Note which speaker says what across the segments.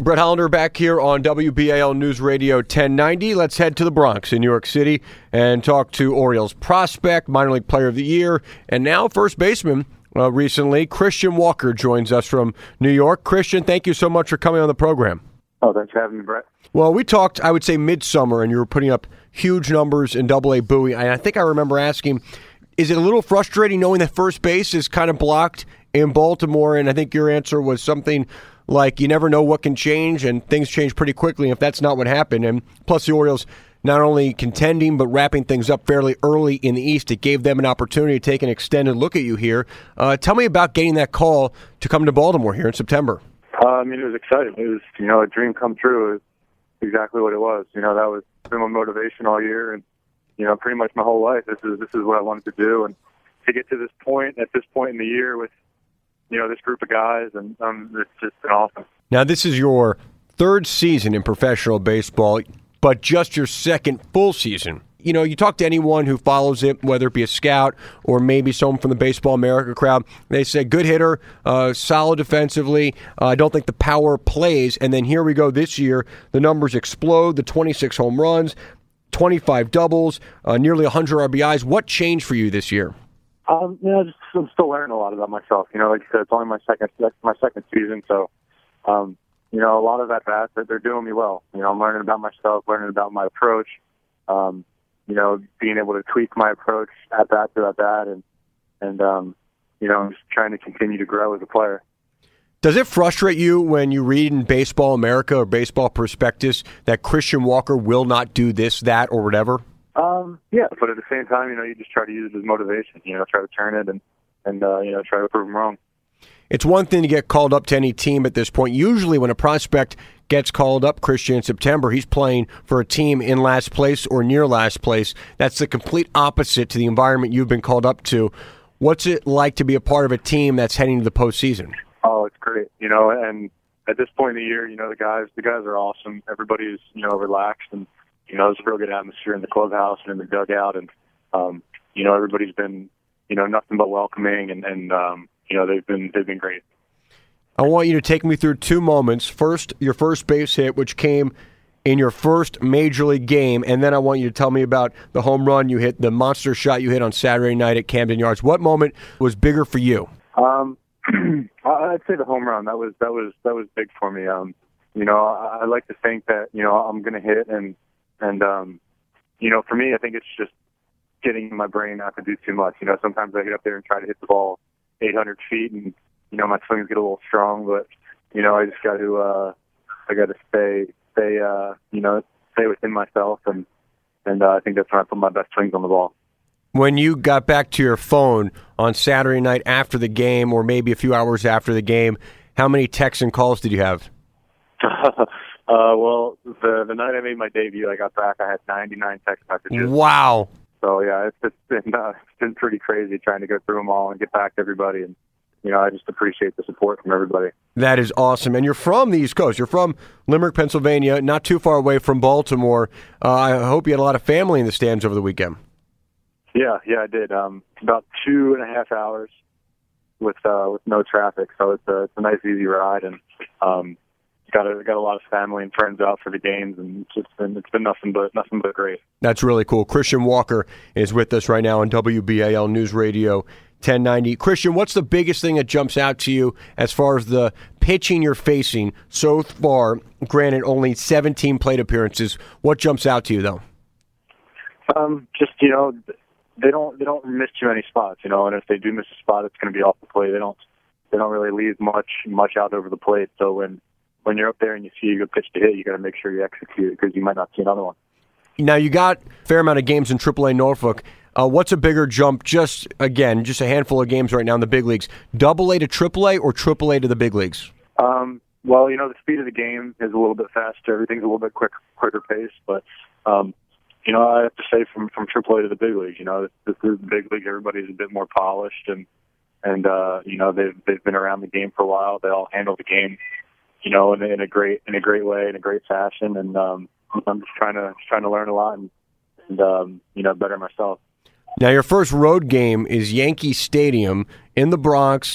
Speaker 1: Brett Hollander back here on WBAL News Radio 1090. Let's head to the Bronx in New York City and talk to Orioles prospect, minor league player of the year, and now first baseman recently. Christian Walker joins us from New York. Christian, thank you so much for coming on the program.
Speaker 2: Oh, thanks for having me, Brett.
Speaker 1: Well, we talked, I would say, midsummer, and you were putting up huge numbers in Double-A Bowie. And I think I remember asking, is it a little frustrating knowing that first base is kind of blocked in Baltimore? And I think your answer was something like, you never know what can change, and things change pretty quickly if that's not what happened. And plus the Orioles not only contending, but wrapping things up fairly early in the East. It gave them an opportunity to take an extended look at you here. Tell me about getting that call to come to Baltimore here in September.
Speaker 2: It was exciting. It was, a dream come true. It was exactly what it was. That was been my motivation all year, and, pretty much my whole life. This is what I wanted to do, and to get to this point, at this point in the year with, this group of guys, and it's just been awesome.
Speaker 1: Now, this is your third season in professional baseball, but just your second full season. You talk to anyone who follows it, whether it be a scout or maybe someone from the Baseball America crowd, they say good hitter, solid defensively. I don't think the power plays. And then here we go this year. The numbers explode, the 26 home runs, 25 doubles, nearly 100 RBIs. What changed for you this year?
Speaker 2: I'm still learning a lot about myself. Like you said, it's only my second season, so a lot of at-bats, they're doing me well. I'm learning about myself, learning about my approach, being able to tweak my approach at-bat to at-bat, and I'm just trying to continue to grow as a player.
Speaker 1: Does it frustrate you when you read in Baseball America or Baseball Prospectus that Christian Walker will not do this, that, or whatever?
Speaker 2: Yeah, but at the same time, you just try to use it as motivation, try to turn it and try to prove them wrong.
Speaker 1: It's one thing to get called up to any team at this point. Usually when a prospect gets called up, Christian, in September, he's playing for a team in last place or near last place. That's the complete opposite to the environment you've been called up to. What's it like to be a part of a team that's heading to the postseason?
Speaker 2: Oh, it's great. And at this point in the year, the guys are awesome. Everybody's, relaxed, and, there's a real good atmosphere in the clubhouse and in the dugout, and, everybody's been, nothing but welcoming, and they've been great.
Speaker 1: I want you to take me through two moments. First, your first base hit, which came in your first major league game, and then I want you to tell me about the home run you hit, the monster shot you hit on Saturday night at Camden Yards. What moment was bigger for you?
Speaker 2: I'd say the home run. That was big for me. I like to think that I'm going to hit, and for me, I think it's just getting in my brain not to do too much. Sometimes I get up there and try to hit the ball 800 feet, and my swings get a little strong, but I just got to stay within myself, and I think that's when I put my best swings on the ball.
Speaker 1: When you got back to your phone on Saturday night after the game, or maybe a few hours after the game, how many texts and calls did you have?
Speaker 2: Well, the night I made my debut, I got back, I had 99 text messages.
Speaker 1: Wow. So
Speaker 2: yeah, it's been pretty crazy trying to go through them all and get back to everybody, and I just appreciate the support from everybody.
Speaker 1: That is awesome. And you're from the East Coast. You're from Limerick, Pennsylvania, not too far away from Baltimore. I hope you had a lot of family in the stands over the weekend. Yeah,
Speaker 2: I did. About 2.5 hours with no traffic, so it's a nice, easy ride, and got a lot of family and friends out for the games, and it's been nothing but great. That's
Speaker 1: really cool. Christian Walker is with us right now on WBAL News Radio 1090. Christian, what's the biggest thing that jumps out to you as far as the pitching you're facing so far? Granted, only 17 plate appearances. What jumps out to you, though?
Speaker 2: Just, they don't miss too many spots, and if they do miss a spot, it's going to be off the plate. They don't really leave much out over the plate. So when you're up there and you see a good pitch to hit, you got to make sure you execute, because you might not see another one.
Speaker 1: Now, you got a fair amount of games in AAA Norfolk. What's a bigger jump, just a handful of games right now in the big leagues, AA to AAA or AAA to the big leagues?
Speaker 2: Well, the speed of the game is a little bit faster. Everything's a little bit quicker pace. But, I have to say from AAA to the big leagues, this is the big league. Everybody's a bit more polished, and they've been around the game for a while. They all handle the game, in a great way, in a great fashion. And I'm just trying to learn a lot and better myself.
Speaker 1: Now, your first road game is Yankee Stadium in the Bronx.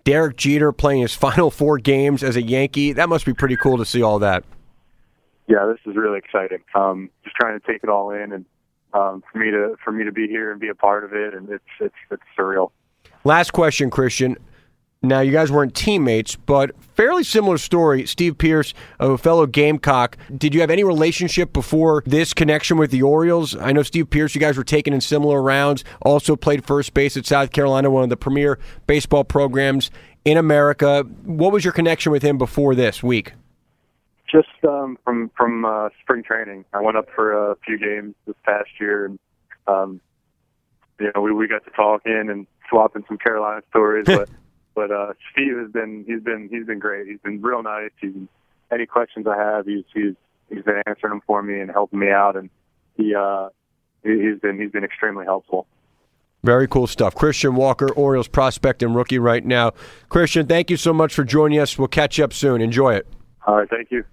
Speaker 1: Derek Jeter playing his final 4 games as a Yankee. That must be pretty cool to see all that.
Speaker 2: Yeah, this is really exciting. Just trying to take it all in, and for me to be here and be a part of it, and it's surreal.
Speaker 1: Last question, Christian. Now, you guys weren't teammates, but fairly similar story. Steve Pearce, a fellow Gamecock. Did you have any relationship before this connection with the Orioles? I know Steve Pearce, you guys were taken in similar rounds, also played first base at South Carolina, one of the premier baseball programs in America. What was your connection with him before this week?
Speaker 2: Just from spring training. I went up for a few games this past year, and we got to talking and swapping some Carolina stories, But Steve he's been great. He's been real nice. Any questions I have, he's been answering them for me and helping me out, and he's been extremely helpful.
Speaker 1: Very cool stuff. Christian Walker, Orioles prospect and rookie right now. Christian, thank you so much for joining us. We'll catch you up soon. Enjoy it.
Speaker 2: All right, thank you.